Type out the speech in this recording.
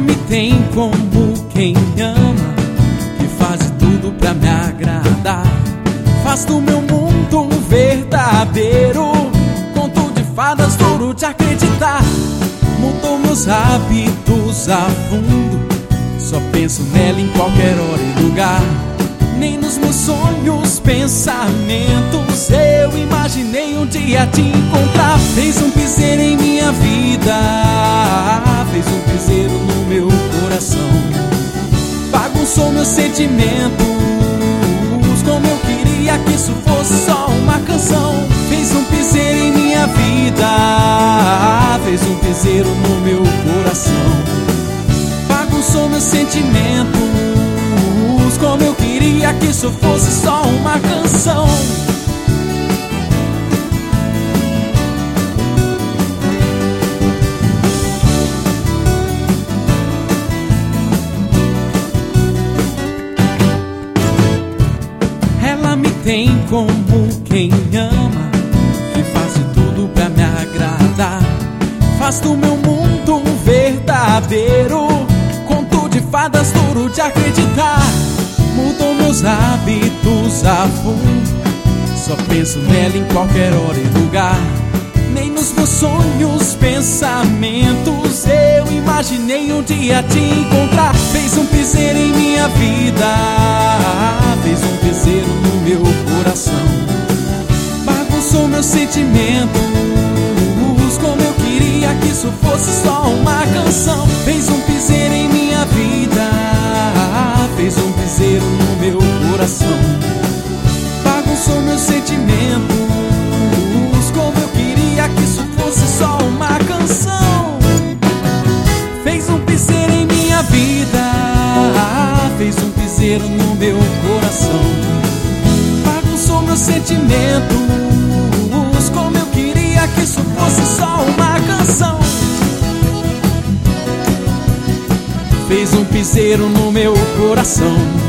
me tem como quem ama, que faz de tudo pra me agradar. Faz do meu mundo um verdadeiro conto de fadas, duro de acreditar. Mudou meus hábitos a fundo, só penso nela em qualquer hora e lugar. Nem nos meus sonhos, pensamentos eu imaginei um dia te encontrar. Fez um piseiro em minha vida, fez um piseiro no meu coração. Bagunçou meus sentimentos, como eu queria que isso fosse só uma canção. Fez um piseiro em minha vida, fez um piseiro no meu coração. Bagunçou meus sentimentos, como eu queria que isso fosse só uma canção. Ela me tem como quem ama, que faz de tudo pra me agradar. Faz do meu mundo um verdadeiro conto de fadas, duro de acreditar. Mudou meus hábitos a fundo, só penso nela em qualquer hora e lugar. Nem nos meus sonhos, pensamentos eu imaginei um dia te encontrar. Fez um piseiro em minha vida, fez um piseiro no meu coração. Bagunçou meus sentimentos, como eu queria que isso fosse só uma canção. Fez um piseiro em minha vida, fez um piseiro no meu coração. Bagunçou meus sentimentos, como eu queria que isso fosse só uma canção. Fez um piseiro em minha vida, fez um piseiro no meu coração. Bagunçou meus sentimentos, como eu queria que isso fosse só uma canção. Fez um piseiro no meu coração.